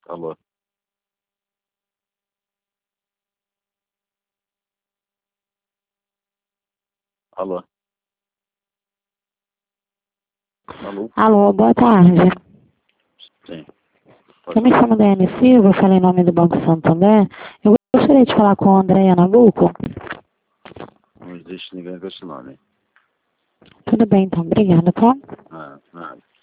Alô? Alô? Alô? Alô, boa tarde. Sim. Eu me chamo Daiane Silva, falei em nome do Banco Santander. Eu gostaria de falar com a Andréia Nabuco. Não existe ninguém com esse nome. Tudo bem, então. Obrigada, tá? Ah, nada.